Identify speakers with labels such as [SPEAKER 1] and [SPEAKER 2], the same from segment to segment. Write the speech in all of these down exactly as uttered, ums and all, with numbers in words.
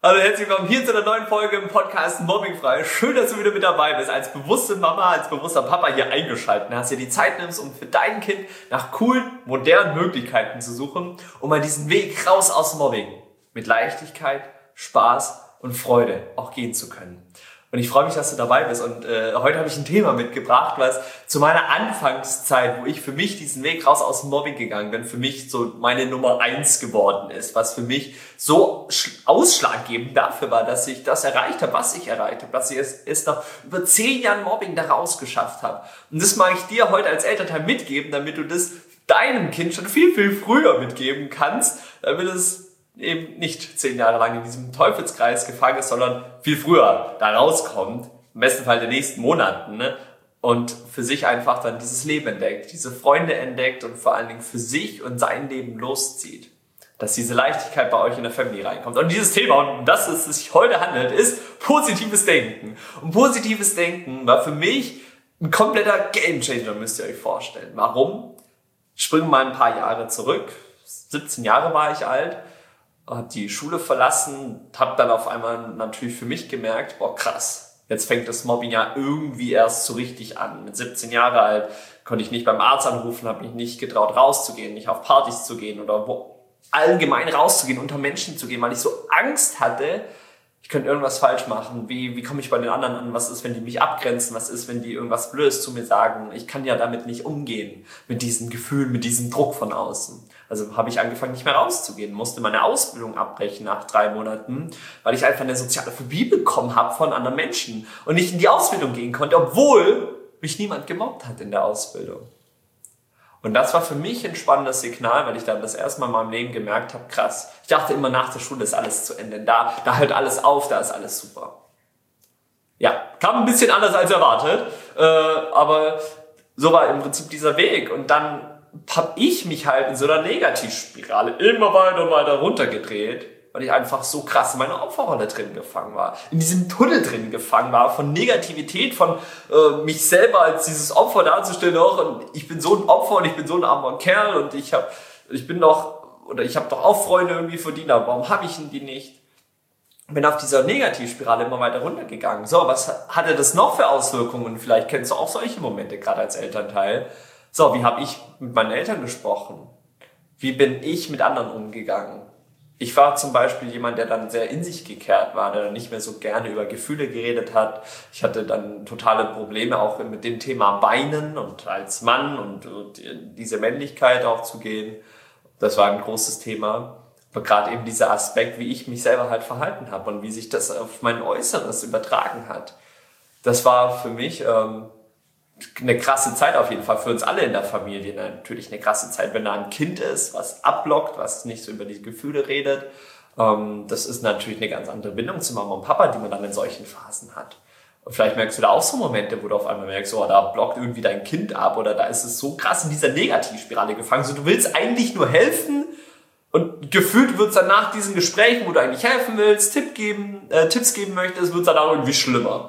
[SPEAKER 1] Hallo, herzlich willkommen hier zu einer neuen Folge im Podcast Mobbingfrei. Schön, dass du wieder mit dabei bist. Als bewusste Mama, als bewusster Papa hier eingeschaltet hast, dir die Zeit nimmst, um für dein Kind nach coolen, modernen Möglichkeiten zu suchen, um mal diesen Weg raus aus Mobbing mit Leichtigkeit, Spaß und Freude auch gehen zu können. Und ich freue mich, dass du dabei bist. Und äh, heute habe ich ein Thema mitgebracht, was zu meiner Anfangszeit, wo ich für mich diesen Weg raus aus dem Mobbing gegangen bin, für mich so meine Nummer eins geworden ist, was für mich so ausschlaggebend dafür war, dass ich das erreicht habe, was ich erreicht habe, dass ich es, es nach über zehn Jahren Mobbing da rausgeschafft habe. Und das mag ich dir heute als Elternteil mitgeben, damit du das deinem Kind schon viel, viel früher mitgeben kannst, damit es eben nicht zehn Jahre lang in diesem Teufelskreis gefangen ist, sondern viel früher da rauskommt, im besten Fall in den nächsten Monaten, ne? Und für sich einfach dann dieses Leben entdeckt, diese Freunde entdeckt und vor allen Dingen für sich und sein Leben loszieht. Dass diese Leichtigkeit bei euch in der Familie reinkommt. Und dieses Thema, und um das es sich heute handelt, ist positives Denken. Und positives Denken war für mich ein kompletter Gamechanger, müsst ihr euch vorstellen. Warum? Springen mal ein paar Jahre zurück. siebzehn Jahre war ich alt. Habe die Schule verlassen, habe dann auf einmal natürlich für mich gemerkt, boah krass, jetzt fängt das Mobbing ja irgendwie erst so richtig an. Mit siebzehn Jahre alt konnte ich nicht beim Arzt anrufen, habe mich nicht getraut rauszugehen, nicht auf Partys zu gehen oder wo allgemein rauszugehen, unter Menschen zu gehen, weil ich so Angst hatte, ich könnte irgendwas falsch machen. Wie, wie komme ich bei den anderen an? Was ist, wenn die mich abgrenzen? Was ist, wenn die irgendwas Blödes zu mir sagen? Ich kann ja damit nicht umgehen, mit diesem Gefühl, mit diesem Druck von außen. Also habe ich angefangen, nicht mehr rauszugehen, musste meine Ausbildung abbrechen nach drei Monaten, weil ich einfach eine soziale Phobie bekommen habe von anderen Menschen und nicht in die Ausbildung gehen konnte, obwohl mich niemand gemobbt hat in der Ausbildung. Und das war für mich ein spannendes Signal, weil ich dann das erste Mal in meinem Leben gemerkt habe, krass, ich dachte immer, nach der Schule ist alles zu Ende, da, da hört alles auf, da ist alles super. Ja, kam ein bisschen anders als erwartet, äh, aber so war im Prinzip dieser Weg. Und dann habe ich mich halt in so einer Negativspirale immer weiter und weiter runtergedreht, weil ich einfach so krass in meiner Opferrolle drin gefangen war. In diesem Tunnel drin gefangen war von Negativität, von äh, mich selber als dieses Opfer darzustellen, auch und ich bin so ein Opfer und ich bin so ein armer Kerl und ich habe ich bin doch, oder ich habe doch auch Freunde irgendwie verdient, aber warum habe ich denn die nicht? Bin auf dieser Negativspirale immer weiter runtergegangen. So, was hatte das noch für Auswirkungen? Vielleicht kennst du auch solche Momente, gerade als Elternteil. So, wie habe ich mit meinen Eltern gesprochen? Wie bin ich mit anderen umgegangen? Ich war zum Beispiel jemand, der dann sehr in sich gekehrt war, der dann nicht mehr so gerne über Gefühle geredet hat. Ich hatte dann totale Probleme auch mit dem Thema Weinen und als Mann und, und diese Männlichkeit auch zu gehen. Das war ein großes Thema. Aber gerade eben dieser Aspekt, wie ich mich selber halt verhalten habe und wie sich das auf mein Äußeres übertragen hat. Das war für mich ähm, eine krasse Zeit auf jeden Fall für uns alle in der Familie. Natürlich eine krasse Zeit, wenn da ein Kind ist, was abblockt, was nicht so über die Gefühle redet. Das ist natürlich eine ganz andere Bindung zu Mama und Papa, die man dann in solchen Phasen hat. Und vielleicht merkst du da auch so Momente, wo du auf einmal merkst, oh, da blockt irgendwie dein Kind ab oder da ist es so krass in dieser Negativspirale gefangen. So, du willst eigentlich nur helfen und gefühlt wird es dann nach diesen Gesprächen, wo du eigentlich helfen willst, Tipp geben, äh, Tipps geben möchtest, wird es dann auch irgendwie schlimmer.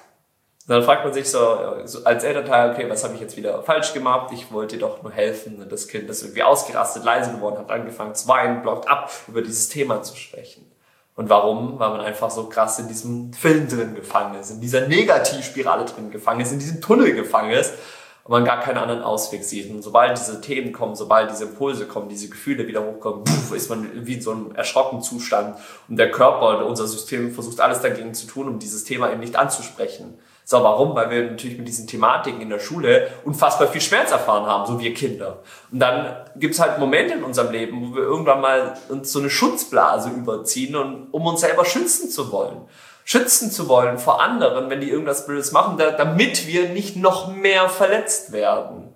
[SPEAKER 1] Und dann fragt man sich so, als Elternteil, okay, was habe ich jetzt wieder falsch gemacht? Ich wollte dir doch nur helfen. Und das Kind ist irgendwie ausgerastet, leise geworden, hat angefangen zu weinen, blockt ab, über dieses Thema zu sprechen. Und warum? Weil man einfach so krass in diesem Film drin gefangen ist, in dieser Negativspirale drin gefangen ist, in diesem Tunnel gefangen ist und man gar keinen anderen Ausweg sieht. Und sobald diese Themen kommen, sobald diese Impulse kommen, diese Gefühle wieder hochkommen, puff, ist man wie in so einem erschrockenen Zustand. Und der Körper, unser System versucht alles dagegen zu tun, um dieses Thema eben nicht anzusprechen. So, warum? Weil wir natürlich mit diesen Thematiken in der Schule unfassbar viel Schmerz erfahren haben, so wir Kinder. Und dann gibt's halt Momente in unserem Leben, wo wir irgendwann mal uns so eine Schutzblase überziehen, und, um uns selber schützen zu wollen. Schützen zu wollen vor anderen, wenn die irgendwas Blödes machen, da, damit wir nicht noch mehr verletzt werden.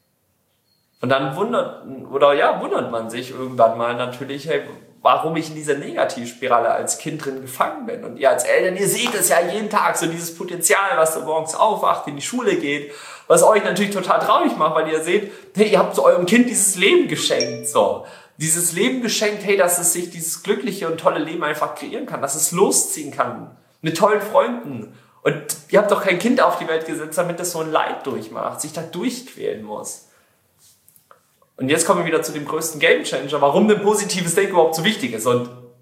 [SPEAKER 1] Und dann wundert, oder ja, wundert man sich irgendwann mal natürlich, hey, warum ich in dieser Negativspirale als Kind drin gefangen bin. Und ihr als Eltern, ihr seht es ja jeden Tag, so dieses Potenzial, was da morgens aufwacht, in die Schule geht, was euch natürlich total traurig macht, weil ihr seht, hey, ihr habt so eurem Kind dieses Leben geschenkt, so. Dieses Leben geschenkt, hey, dass es sich dieses glückliche und tolle Leben einfach kreieren kann, dass es losziehen kann, mit tollen Freunden. Und ihr habt doch kein Kind auf die Welt gesetzt, damit es so ein Leid durchmacht, sich da durchquälen muss. Und jetzt kommen wir wieder zu dem größten Gamechanger, warum denn positives Denken überhaupt so wichtig ist. Und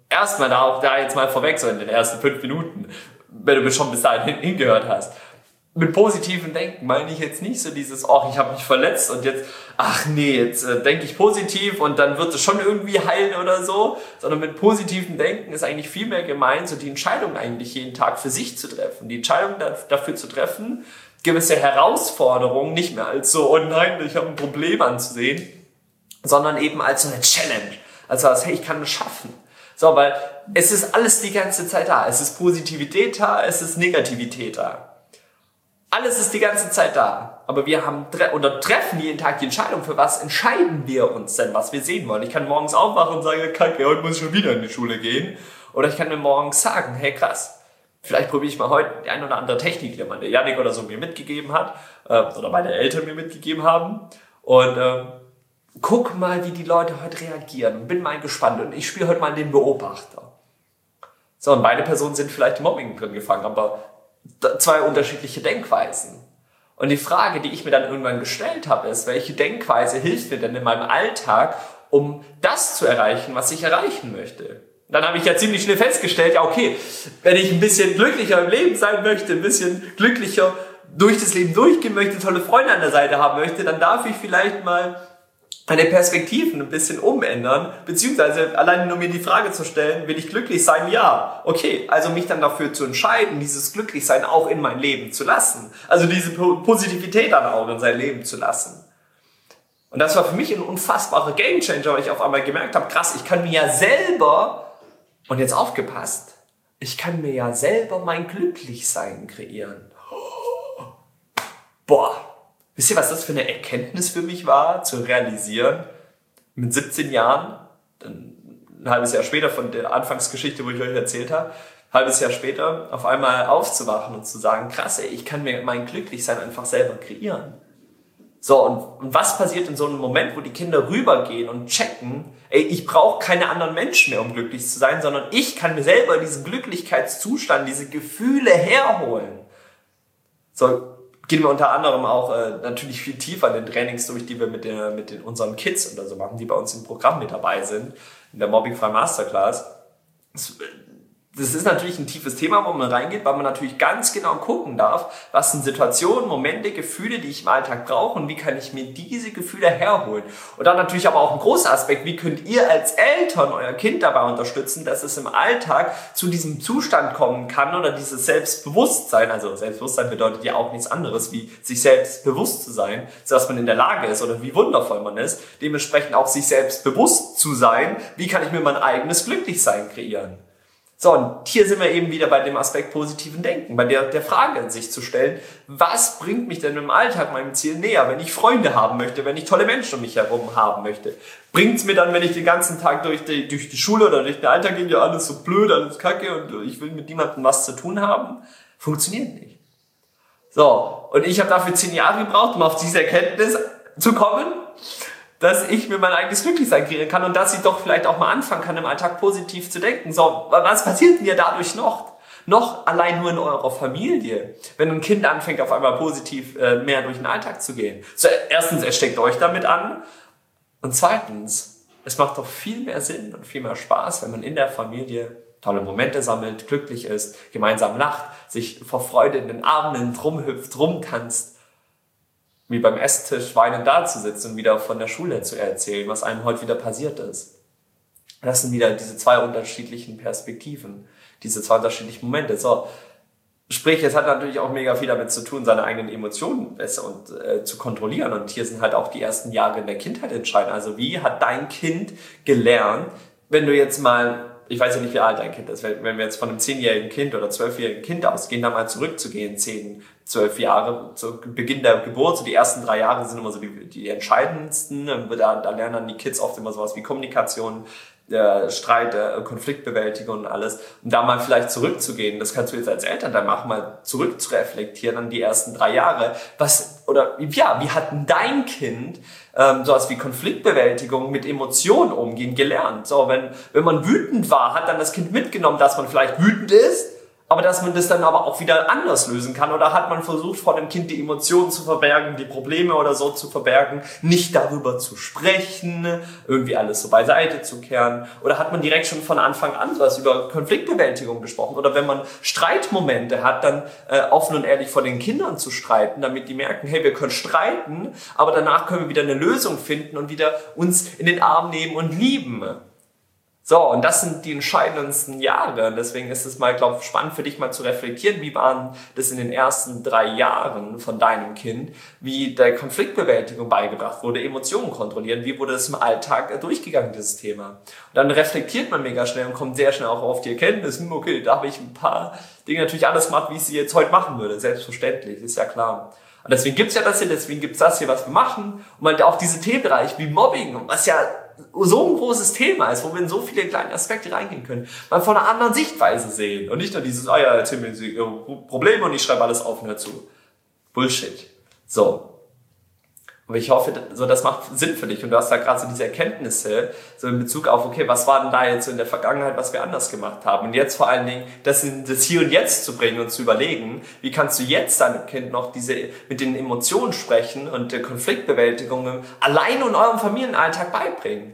[SPEAKER 1] erstmal da auch da jetzt mal vorweg, so in den ersten fünf Minuten, wenn du schon bis dahin hingehört hast. Mit positivem Denken meine ich jetzt nicht so dieses, ach, ich habe mich verletzt und jetzt, ach nee, jetzt äh, denke ich positiv und dann wird es schon irgendwie heilen oder so, sondern mit positivem Denken ist eigentlich viel mehr gemeint, so die Entscheidung eigentlich jeden Tag für sich zu treffen. Die Entscheidung da, dafür zu treffen, gewisse Herausforderungen nicht mehr als so, oh nein, ich habe ein Problem anzusehen, sondern eben als so eine Challenge. Also als, hey, ich kann es schaffen. So, weil es ist alles die ganze Zeit da. Es ist Positivität da, es ist Negativität da. Alles ist die ganze Zeit da, aber wir haben oder treffen jeden Tag die Entscheidung, für was entscheiden wir uns denn, was wir sehen wollen. Ich kann morgens aufwachen und sagen, kacke, heute muss ich schon wieder in die Schule gehen. Oder ich kann mir morgens sagen, hey krass, vielleicht probiere ich mal heute die ein oder andere Technik, die meine Janik oder so mir mitgegeben hat, äh, oder meine Eltern mir mitgegeben haben. Und äh, guck mal, wie die Leute heute reagieren und bin mal gespannt. Und ich spiele heute mal den Beobachter. So, und beide Personen sind vielleicht im Mobbing drin gefangen, aber zwei unterschiedliche Denkweisen. Und die Frage, die ich mir dann irgendwann gestellt habe, ist, welche Denkweise hilft mir denn in meinem Alltag, um das zu erreichen, was ich erreichen möchte? Dann habe ich ja ziemlich schnell festgestellt, ja okay, wenn ich ein bisschen glücklicher im Leben sein möchte, ein bisschen glücklicher durch das Leben durchgehen möchte, tolle Freunde an der Seite haben möchte, dann darf ich vielleicht mal meine Perspektiven ein bisschen umändern, beziehungsweise alleine nur mir die Frage zu stellen, will ich glücklich sein? Ja. Okay, also mich dann dafür zu entscheiden, dieses Glücklichsein auch in mein Leben zu lassen. Also diese Positivität dann auch in sein Leben zu lassen. Und das war für mich ein unfassbarer Gamechanger, weil ich auf einmal gemerkt habe, krass, ich kann mir ja selber, und jetzt aufgepasst, ich kann mir ja selber mein Glücklichsein kreieren. Boah. Wisst ihr, was das für eine Erkenntnis für mich war, zu realisieren, mit siebzehn Jahren, ein halbes Jahr später von der Anfangsgeschichte, wo ich euch erzählt habe, ein halbes Jahr später auf einmal aufzuwachen und zu sagen, krass, ey, ich kann mir mein Glücklichsein einfach selber kreieren. So, und, und was passiert in so einem Moment, wo die Kinder rübergehen und checken, ey, ich brauche keine anderen Menschen mehr, um glücklich zu sein, sondern ich kann mir selber diesen Glücklichkeitszustand, diese Gefühle herholen. So, gehen wir unter anderem auch äh, natürlich viel tiefer in den Trainings durch, die wir mit, der, mit den, unseren Kids oder so machen, die bei uns im Programm mit dabei sind, in der Mobbing-Frei Masterclass. Das, das ist natürlich ein tiefes Thema, wo man reingeht, weil man natürlich ganz genau gucken darf, was sind Situationen, Momente, Gefühle, die ich im Alltag brauche und wie kann ich mir diese Gefühle herholen. Und dann natürlich aber auch ein großer Aspekt, wie könnt ihr als Eltern euer Kind dabei unterstützen, dass es im Alltag zu diesem Zustand kommen kann oder dieses Selbstbewusstsein, also Selbstbewusstsein bedeutet ja auch nichts anderes, wie sich selbst bewusst zu sein, sodass man in der Lage ist oder wie wundervoll man ist, dementsprechend auch sich selbst bewusst zu sein, wie kann ich mir mein eigenes Glücklichsein kreieren. So, und hier sind wir eben wieder bei dem Aspekt positiven Denken, bei der, der Frage an sich zu stellen, was bringt mich denn im Alltag meinem Ziel näher, wenn ich Freunde haben möchte, wenn ich tolle Menschen um mich herum haben möchte? Bringt es mir dann, wenn ich den ganzen Tag durch die, durch die Schule oder durch den Alltag gehe, ja alles so blöd, alles kacke und ich will mit niemandem was zu tun haben? Funktioniert nicht. So, und ich habe dafür zehn Jahre gebraucht, um auf diese Erkenntnis zu kommen, dass ich mir mein eigenes Glücklichsein kreieren kann und dass ich doch vielleicht auch mal anfangen kann, im Alltag positiv zu denken. So, was passiert denn dir dadurch noch? Noch allein nur in eurer Familie, wenn ein Kind anfängt, auf einmal positiv äh, mehr durch den Alltag zu gehen. So, erstens, es steckt euch damit an und zweitens, es macht doch viel mehr Sinn und viel mehr Spaß, wenn man in der Familie tolle Momente sammelt, glücklich ist, gemeinsam lacht, sich vor Freude in den Armen nimmt, rumhüpft, rumtanzt, wie beim Esstisch weinend da zu sitzen und wieder von der Schule zu erzählen, was einem heute wieder passiert ist. Das sind wieder diese zwei unterschiedlichen Perspektiven, diese zwei unterschiedlichen Momente. So, sprich, es hat natürlich auch mega viel damit zu tun, seine eigenen Emotionen besser und äh, zu kontrollieren. Und hier sind halt auch die ersten Jahre in der Kindheit entscheidend. Also wie hat dein Kind gelernt, wenn du jetzt mal, ich weiß ja nicht, wie alt dein Kind ist, wenn wir jetzt von einem zehnjährigen Kind oder zwölfjährigen Kind ausgehen, da mal zurückzugehen, zehn, zwölf Jahre, zu Beginn der Geburt, so die ersten drei Jahre sind immer so die, die entscheidendsten, da, da lernen dann die Kids oft immer sowas wie Kommunikation, äh, Streit, äh, Konfliktbewältigung und alles, und da mal vielleicht zurückzugehen, das kannst du jetzt als Eltern dann machen, mal zurückzureflektieren an die ersten drei Jahre, was, oder, ja, wie hat denn dein Kind ähm, sowas wie Konfliktbewältigung mit Emotionen umgehen gelernt? So, wenn, wenn man wütend war, hat dann das Kind mitgenommen, dass man vielleicht wütend ist, Aber dass man das dann aber auch wieder anders lösen kann. Oder hat man versucht, vor dem Kind die Emotionen zu verbergen, die Probleme oder so zu verbergen, nicht darüber zu sprechen, irgendwie alles so beiseite zu kehren? Oder hat man direkt schon von Anfang an was über Konfliktbewältigung gesprochen? Oder wenn man Streitmomente hat, dann äh, offen und ehrlich vor den Kindern zu streiten, damit die merken, hey, wir können streiten, aber danach können wir wieder eine Lösung finden und wieder uns in den Arm nehmen und lieben. So, und das sind die entscheidendsten Jahre. Deswegen ist es mal, glaube ich, spannend für dich mal zu reflektieren, wie waren das in den ersten drei Jahren von deinem Kind, wie der Konfliktbewältigung beigebracht wurde, Emotionen kontrollieren, wie wurde das im Alltag durchgegangen, dieses Thema. Und dann reflektiert man mega schnell und kommt sehr schnell auch auf die Erkenntnis, okay, da habe ich ein paar Dinge natürlich alles gemacht, wie ich sie jetzt heute machen würde. Selbstverständlich, ist ja klar. Und deswegen gibt's ja das hier, deswegen gibt's das hier, was wir machen. Und halt auch diese Themenbereiche wie Mobbing, was ja so ein großes Thema ist, wo wir in so viele kleine Aspekte reingehen können, mal von einer anderen Sichtweise sehen und nicht nur dieses, ah ja, erzähl mir Ihre Probleme und ich schreibe alles auf und hör zu. Bullshit. So. Aber ich hoffe, so, das macht Sinn für dich und du hast da gerade so diese Erkenntnisse, so in Bezug auf, okay, was war denn da jetzt so in der Vergangenheit, was wir anders gemacht haben? Und jetzt vor allen Dingen, das in das Hier und Jetzt zu bringen und zu überlegen, wie kannst du jetzt deinem Kind noch diese, mit den Emotionen sprechen und der Konfliktbewältigung allein in eurem Familienalltag beibringen?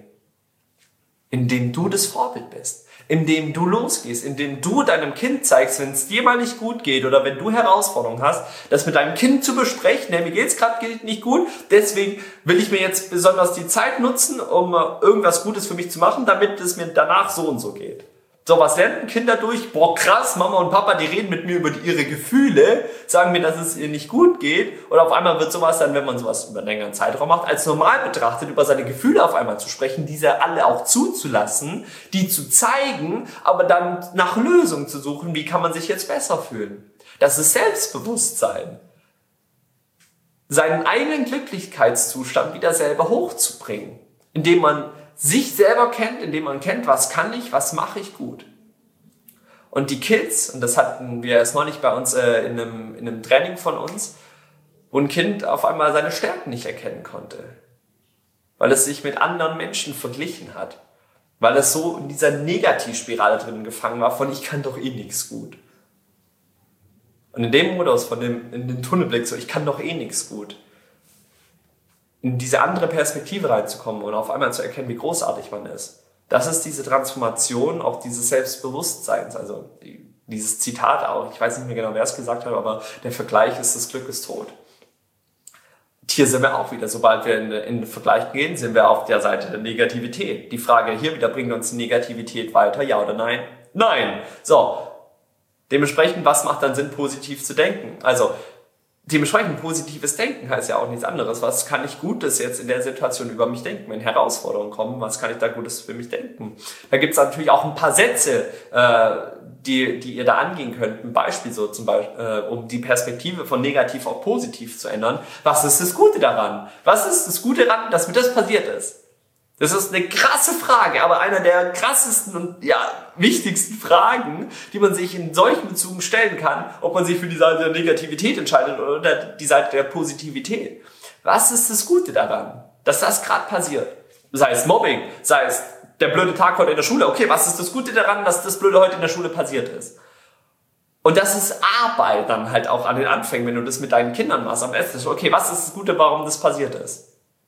[SPEAKER 1] Indem du das Vorbild bist. Indem du losgehst, indem du deinem Kind zeigst, wenn es dir mal nicht gut geht oder wenn du Herausforderungen hast, das mit deinem Kind zu besprechen, hey, mir geht's gerade nicht gut, deswegen will ich mir jetzt besonders die Zeit nutzen, um irgendwas Gutes für mich zu machen, damit es mir danach so und so geht. So, was lernen Kinder durch? Boah, krass, Mama und Papa, die reden mit mir über die, ihre Gefühle, sagen mir, dass es ihr nicht gut geht. Oder auf einmal wird sowas dann, wenn man sowas über einen längeren Zeitraum macht, als normal betrachtet, über seine Gefühle auf einmal zu sprechen, diese alle auch zuzulassen, die zu zeigen, aber dann nach Lösungen zu suchen, wie kann man sich jetzt besser fühlen. Das ist Selbstbewusstsein. Seinen eigenen Glücklichkeitszustand wieder selber hochzubringen, indem man sich selber kennt, indem man kennt, was kann ich, was mache ich gut. Und die Kids, und das hatten wir erst neulich bei uns äh, in, einem, in einem Training von uns, wo ein Kind auf einmal seine Stärken nicht erkennen konnte, weil es sich mit anderen Menschen verglichen hat, weil es so in dieser Negativspirale drin gefangen war von ich kann doch eh nichts gut. Und in dem Modus, von dem, in den Tunnelblick so ich kann doch eh nichts gut, in diese andere Perspektive reinzukommen und auf einmal zu erkennen, wie großartig man ist. Das ist diese Transformation, auch dieses Selbstbewusstseins. Also dieses Zitat auch, ich weiß nicht mehr genau, wer es gesagt hat, aber der Vergleich ist, das Glück ist tot. Hier sind wir auch wieder, sobald wir in, in den Vergleich gehen, sind wir auf der Seite der Negativität. Die Frage hier wieder, bringt uns die Negativität weiter, ja oder nein? Nein! So, dementsprechend, was macht dann Sinn, positiv zu denken? Also, dementsprechend positives Denken heißt ja auch nichts anderes. Was kann ich Gutes jetzt in der Situation über mich denken? Wenn Herausforderungen kommen, was kann ich da Gutes für mich denken? Da gibt es natürlich auch ein paar Sätze, äh, die, die ihr da angehen könnt. Ein Beispiel so zum Beispiel, äh, um die Perspektive von negativ auf positiv zu ändern. Was ist das Gute daran? Was ist das Gute daran, dass mir das passiert ist? Das ist eine krasse Frage, aber einer der krassesten und ja, wichtigsten Fragen, die man sich in solchen Bezügen stellen kann, ob man sich für die Seite der Negativität entscheidet oder die Seite der Positivität. Was ist das Gute daran, dass das gerade passiert? Sei es Mobbing, sei es der blöde Tag heute in der Schule. Okay, was ist das Gute daran, dass das Blöde heute in der Schule passiert ist? Und das ist Arbeit dann halt auch an den Anfängen, wenn du das mit deinen Kindern machst am Esstisch. Okay, was ist das Gute, warum das passiert ist?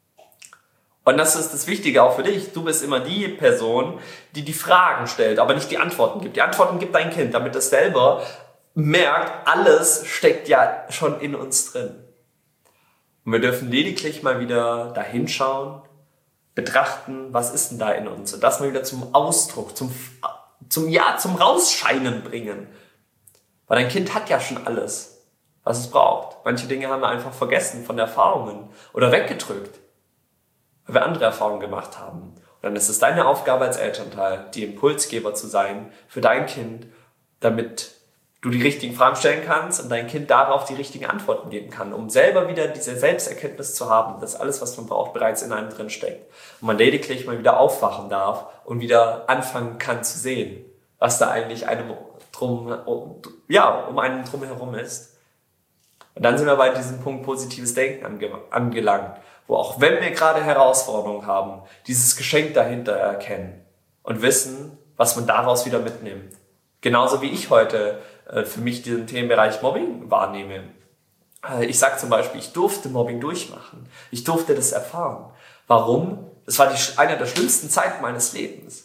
[SPEAKER 1] Und das ist das Wichtige auch für dich. Du bist immer die Person, die die Fragen stellt, aber nicht die Antworten gibt. Die Antworten gibt dein Kind, damit es selber merkt, alles steckt ja schon in uns drin. Und wir dürfen lediglich mal wieder da hinschauen, betrachten, was ist denn da in uns? Und das mal wieder zum Ausdruck, zum, zum, ja, zum Rausscheinen bringen. Weil dein Kind hat ja schon alles, was es braucht. Manche Dinge haben wir einfach vergessen von Erfahrungen oder weggedrückt, weil wir andere Erfahrungen gemacht haben. Und dann ist es deine Aufgabe als Elternteil, die Impulsgeber zu sein für dein Kind, damit du die richtigen Fragen stellen kannst und dein Kind darauf die richtigen Antworten geben kann, um selber wieder diese Selbsterkenntnis zu haben, dass alles, was man braucht, bereits in einem drin steckt. Und man lediglich mal wieder aufwachen darf und wieder anfangen kann zu sehen, was da eigentlich einem drum, ja, um einen drumherum ist. Und dann sind wir bei diesem Punkt positives Denken ange, angelangt, wo auch wenn wir gerade Herausforderungen haben, dieses Geschenk dahinter erkennen und wissen, was man daraus wieder mitnimmt. Genauso wie ich heute äh, für mich diesen Themenbereich Mobbing wahrnehme. Äh, ich sage zum Beispiel, ich durfte Mobbing durchmachen. Ich durfte das erfahren. Warum? Das war die, eine der schlimmsten Zeiten meines Lebens.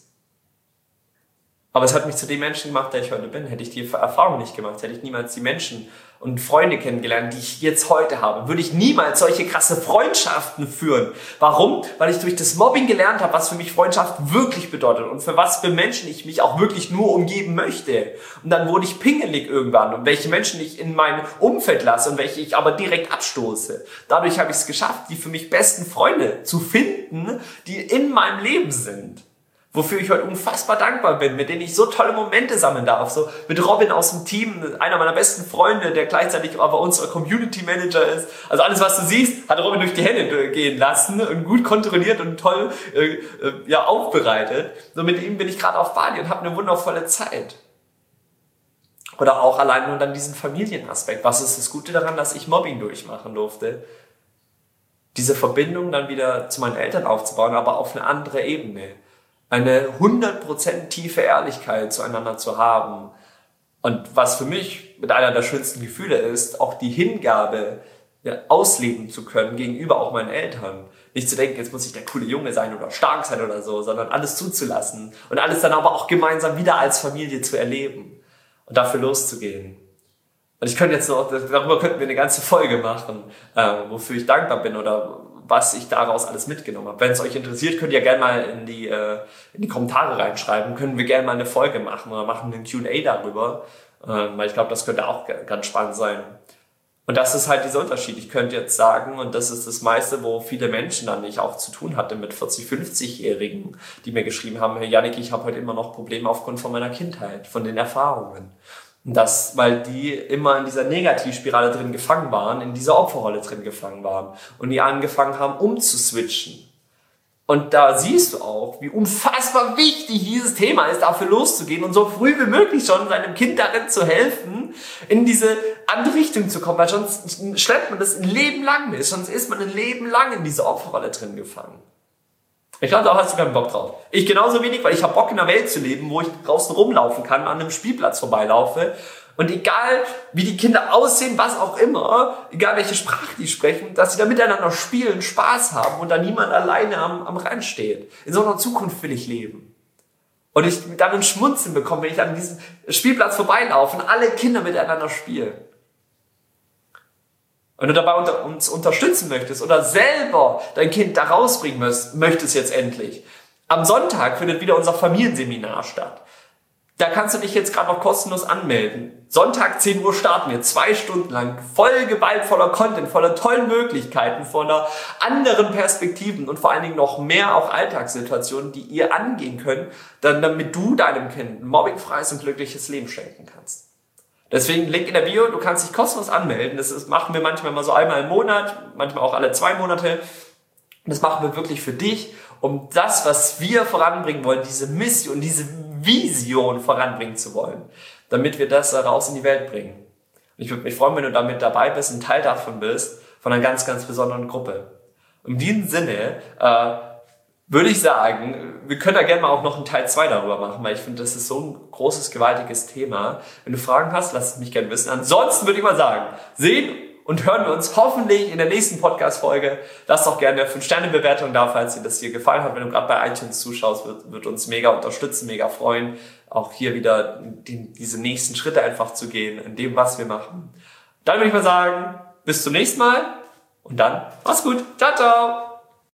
[SPEAKER 1] Aber es hat mich zu dem Menschen gemacht, der ich heute bin. Hätte ich die Erfahrung nicht gemacht, hätte ich niemals die Menschen und Freunde kennengelernt, die ich jetzt heute habe, würde ich niemals solche krasse Freundschaften führen. Warum? Weil ich durch das Mobbing gelernt habe, was für mich Freundschaft wirklich bedeutet und für was für Menschen ich mich auch wirklich nur umgeben möchte. Und dann wurde ich pingelig irgendwann und welche Menschen ich in mein Umfeld lasse und welche ich aber direkt abstoße. Dadurch habe ich es geschafft, die für mich besten Freunde zu finden, die in meinem Leben sind. Wofür ich heute unfassbar dankbar bin, mit denen ich so tolle Momente sammeln darf. So mit Robin aus dem Team, einer meiner besten Freunde, der gleichzeitig aber unser Community Manager ist. Also alles, was du siehst, hat Robin durch die Hände gehen lassen und gut kontrolliert und toll äh, äh, ja, aufbereitet. So mit ihm bin ich gerade auf Bali und habe eine wundervolle Zeit. Oder auch allein nur dann diesen Familienaspekt. Was ist das Gute daran, dass ich Mobbing durchmachen durfte? Diese Verbindung dann wieder zu meinen Eltern aufzubauen, aber auf eine andere Ebene. Eine hundert Prozent tiefe Ehrlichkeit zueinander zu haben. Und was für mich mit einer der schönsten Gefühle ist, auch die Hingabe ja, ausleben zu können gegenüber auch meinen Eltern. Nicht zu denken, jetzt muss ich der coole Junge sein oder stark sein oder so, sondern alles zuzulassen und alles dann aber auch gemeinsam wieder als Familie zu erleben und dafür loszugehen. Und ich könnte jetzt noch, darüber könnten wir eine ganze Folge machen, äh, wofür ich dankbar bin oder was ich daraus alles mitgenommen habe. Wenn es euch interessiert, könnt ihr gerne mal in die, äh, in die Kommentare reinschreiben. Können wir gerne mal eine Folge machen oder machen einen Q und A darüber. Ähm, weil ich glaube, das könnte auch ganz spannend sein. Und das ist halt dieser Unterschied. Ich könnte jetzt sagen, und das ist das meiste, wo viele Menschen dann nicht auch zu tun hatte mit vierzig-, fünfzigjährigen, die mir geschrieben haben, hey Jannik, ich habe heute immer noch Probleme aufgrund von meiner Kindheit, von den Erfahrungen. Und das, weil die immer in dieser Negativspirale drin gefangen waren, in dieser Opferrolle drin gefangen waren und die angefangen haben, umzuswitchen. Und da siehst du auch, wie unfassbar wichtig dieses Thema ist, dafür loszugehen und so früh wie möglich schon seinem Kind darin zu helfen, in diese andere Richtung zu kommen, weil sonst schleppt man das ein Leben lang mit, sonst ist man ein Leben lang in dieser Opferrolle drin gefangen. Ich glaube, da hast du keinen Bock drauf. Ich genauso wenig, weil ich habe Bock in einer Welt zu leben, wo ich draußen rumlaufen kann, an einem Spielplatz vorbeilaufe und egal wie die Kinder aussehen, was auch immer, egal welche Sprache die sprechen, dass sie da miteinander spielen, Spaß haben und da niemand alleine am, am Rand steht. In so einer Zukunft will ich leben. Und ich dann ein Schmunzeln bekomme, wenn ich an diesem Spielplatz vorbeilaufe und alle Kinder miteinander spielen. Wenn du dabei unter, uns unterstützen möchtest oder selber dein Kind da rausbringen möchtest jetzt endlich, am Sonntag findet wieder unser Familienseminar statt. Da kannst du dich jetzt gerade noch kostenlos anmelden. Sonntag zehn Uhr starten wir, zwei Stunden lang, voll geballt, voller Content, voller tollen Möglichkeiten, voller anderen Perspektiven und vor allen Dingen noch mehr auch Alltagssituationen, die ihr angehen könnt, dann, damit du deinem Kind ein mobbingfreies und glückliches Leben schenken kannst. Deswegen Link in der Bio, du kannst dich kostenlos anmelden. Das ist, machen wir manchmal mal so einmal im Monat, manchmal auch alle zwei Monate. Das machen wir wirklich für dich, um das, was wir voranbringen wollen, diese Mission, diese Vision voranbringen zu wollen, damit wir das raus in die Welt bringen. Und ich würde mich freuen, wenn du damit dabei bist, ein Teil davon bist, von einer ganz, ganz besonderen Gruppe. In diesem Sinne, äh, würde ich sagen, wir können da gerne mal auch noch einen Teil zwei darüber machen, weil ich finde, das ist so ein großes, gewaltiges Thema. Wenn du Fragen hast, lass es mich gerne wissen. Ansonsten würde ich mal sagen, sehen und hören wir uns hoffentlich in der nächsten Podcast-Folge. Lass doch gerne eine fünf Sterne Bewertung da, falls dir das hier gefallen hat. Wenn du gerade bei iTunes zuschaust, wird, wird uns mega unterstützen, mega freuen, auch hier wieder die, diese nächsten Schritte einfach zu gehen, in dem, was wir machen. Dann würde ich mal sagen, bis zum nächsten Mal und dann mach's gut. Ciao, ciao!